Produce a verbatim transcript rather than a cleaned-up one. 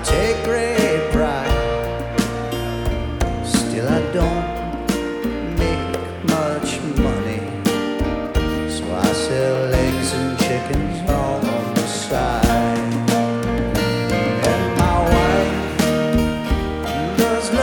take great pride. Still I don't make much money, so I sell eggs and chickens on the side. And my wife does love